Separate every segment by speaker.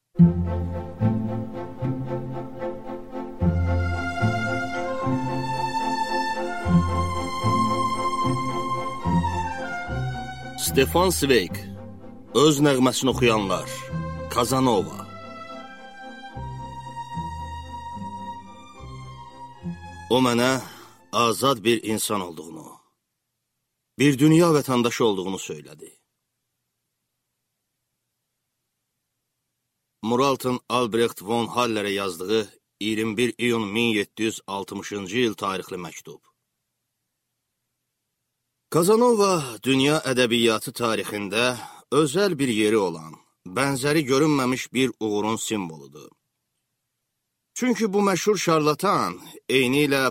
Speaker 1: Stefan Zweig, öz nəğməsini oxuyanlar, Kazanova. O mənə azad bir insan olduğunu, bir dünya vətəndaşı olduğunu söylədi. Muralton Albrecht von Haller'e yazdığı 21 iyun 1760-cı il tarixli məktub. Kazanova dünya ədəbiyyatı tarixində özəl bir yeri olan, bənzəri görünməmiş bir uğurun simvoludur. Çünki bu məşhur şarlatan eyni ilə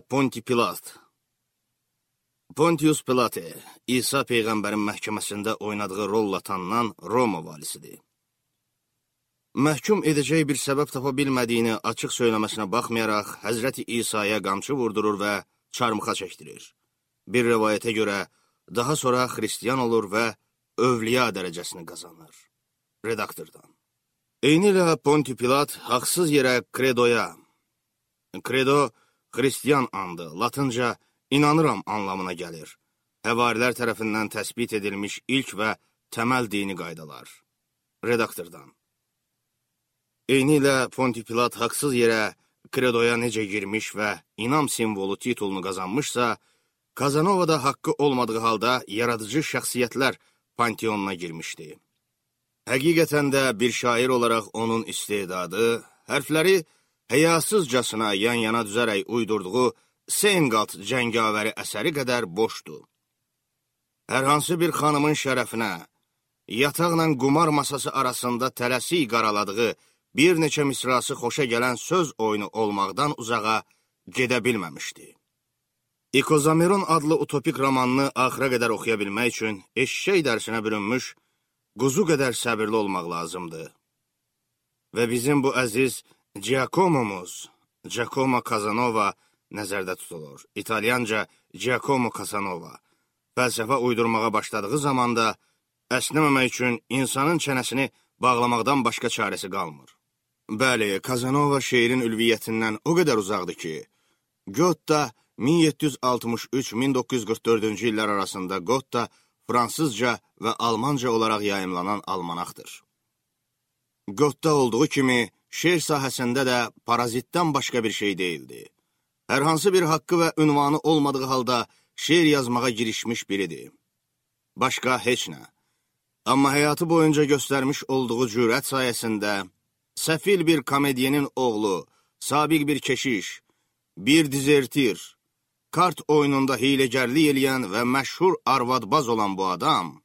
Speaker 1: Pontius Pilate, İsa Peyğəmbərin məhkəməsində oynadığı rolla tanınan Roma valisidir. Məhkum edəcək bir səbəb tapa bilmədiyini açıq söyləməsinə baxmayaraq, Həzrəti İsa'ya qamçı vurdurur və çarmıxa çəkdirir. Bir rivayətə görə, daha sonra xristiyan olur və övliya dərəcəsini qazanır. Redaktordan. Eyni ilə Ponti Pilat haqsız yerə Credo, xristiyan andı, latınca inanıram anlamına gəlir. Həvarilər tərəfindən təsbit edilmiş ilk və təməl dini qaydalar. Redaktordan. Eyni ilə Ponti Pilat haqsız yerə Credo'ya necə girmiş və inam simvolu titulunu qazanmışsa, Kazanova da haqqı olmadığı halda yaradıcı şəxsiyyətlər panteonuna girmişdi. Həqiqətən də bir şair olaraq onun istedadı, hərfləri həyasızcasına yan-yana düzərək uydurduğu Seingalt cəngavəri əsəri qədər boşdur. Hər hansı bir xanımın şərəfinə, yataqla qumar masası arasında tələsik qaraladığı bir neçə misrası xoşa gələn söz oyunu olmaqdan uzağa gedə bilməmişdi. İkozameron adlı utopik romanını axıra qədər oxuya bilmək üçün eşşək dərsinə bürünmüş, quzu qədər səbirli olmaq lazımdır. Və bizim bu əziz Giacomo Casanova nəzərdə tutulur. İtalyanca Giacomo Casanova. Fəlsəfə uydurmağa başladığı zamanda əsnəməmək üçün insanın çənəsini bağlamaqdan başqa çarəsi qalmır. Bəli, Casanova şeirin ülviyyətindən o qədər uzaqdır ki, Goethe 1763-1944-cü illər arasında Goethe fransızca və almanca olaraq yayımlanan almanaxdır. Goethe olduğu kimi, şeir sahəsində də parazitdən başqa bir şey deyildi. Hər hansı bir haqqı və ünvanı olmadığı halda şeir yazmağa girişmiş biridir. Başqa heç nə. Amma həyatı boyunca göstərmiş olduğu cürət sayəsində, səfil bir komedyenin oğlu, sabiq bir keşiş, bir dizertir, kart oyununda hiləgərlik eləyən və məşhur arvadbaz olan bu adam,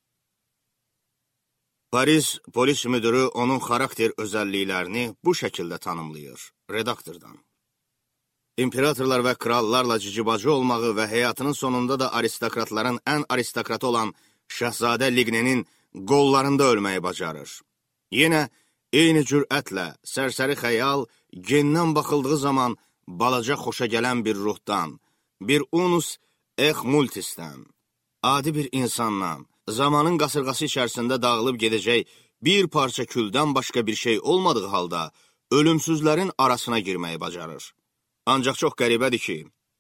Speaker 1: Paris polis müdürü onun xarakter özəlliklərini bu şəkildə tanımlayır. Redaktordan. İmperatorlar və krallarla cicibacı olmağı və həyatının sonunda da aristokratların ən aristokratı olan Şəhzadə Lignenin qollarında ölməyi bacarır. Yenə eyni cürətlə, sərsəri xəyal, gendən baxıldığı zaman balaca xoşa gələn bir ruhdan, bir unus ex multisdən, adi bir insandan, zamanın qasırğası içərisində dağılıb gedəcək bir parça küldən başqa bir şey olmadığı halda ölümsüzlərin arasına girməyi bacarır. Ancaq çox qəribədir ki,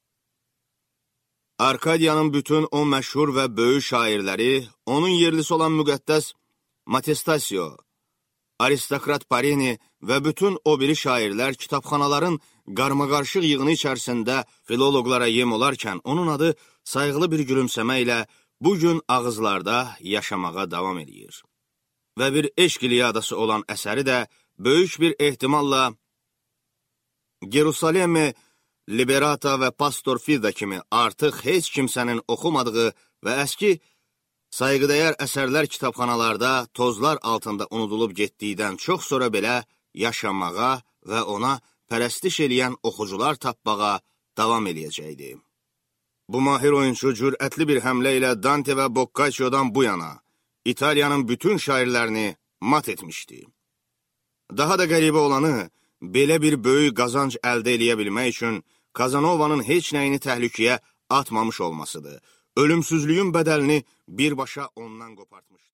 Speaker 1: Arkadiyanın bütün o məşhur və böyük şairləri, onun yerlisi olan müqəddəs Matestasio, aristokrat Parini və bütün o biri şairlər kitabxanaların qarmaqarışıq yığını içərisində filoloqlara yem olarkən onun adı sayğılı bir gülümsəmə ilə bugün ağızlarda yaşamağa davam edir. Və bir eşq iliyadası olan əsəri də böyük bir ehtimalla Gerusalemme, Liberata və Pastor Fida kimi artıq heç kimsənin oxumadığı və əski sayğıdəyər əsərlər kitabxanalarda tozlar altında unudulub getdikdən çox sonra belə yaşamağa və ona pərəstiş eləyən oxucular tapmağa davam eləyəcəkdi. Bu mahir oyuncu cürətli bir həmlə ilə Dante və Boccaccio'dan bu yana İtaliyanın bütün şairlərini mat etmişdi. Daha da qəribə olanı, belə bir böyük qazanc əldə eləyə bilmək üçün Kazanovanın heç nəyini təhlükəyə atmamış olmasıdır. Ölümsüzlüyün bədəlini birbaşa ondan qopartmışdı.